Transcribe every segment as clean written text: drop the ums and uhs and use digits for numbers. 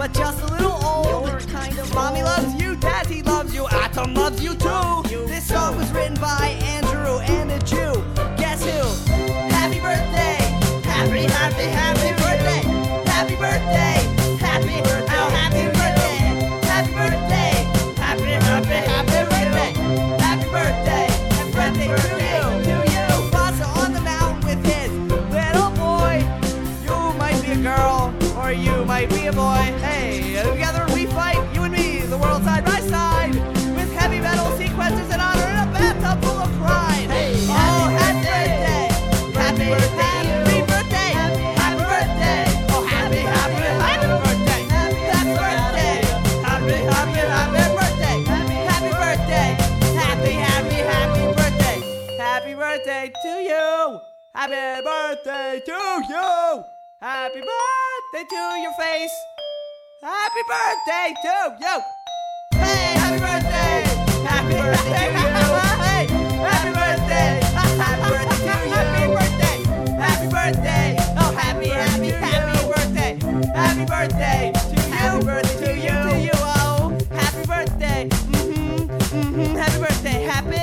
but just a little old. You're kind of Mommy old. loves you, Daddy loves you, Atom loves you too. This song was written by Andrew and a Jew. Guess who? Happy birthday! Happy, happy, happy birthday! Happy birthday! Happy, oh, happy birthday! Happy birthday! Happy, happy, happy birthday! Happy birthday! Happy birthday to you! Mufasa on the mountain with his little boy. You might be a girl, or you might be a boy. Hey, together we fight, you and me, the world side by side, with heavy metal sequences in honor and a bathtub full of pride. Hey, oh, happy birthday! Happy birthday! Happy birthday! Happy birthday! Oh, happy, happy, happy birthday! Happy birthday! Happy, happy, happy birthday! Happy birthday! Happy, happy, happy birthday! Happy birthday to you! Happy birthday to you! Happy birthday to your face! Happy birthday to you! Hey, happy birthday! Happy birthday to you! Hey, happy birthday! Happy birthday to you! Happy birthday! Happy birthday! Oh, happy, happy, happy birthday! Happy birthday to you! Happy birthday to you! To you! Oh, happy birthday! Happy birthday! Happy!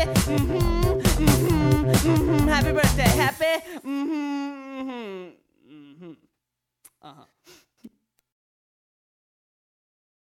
Happy birthday! Happy! Uh-huh.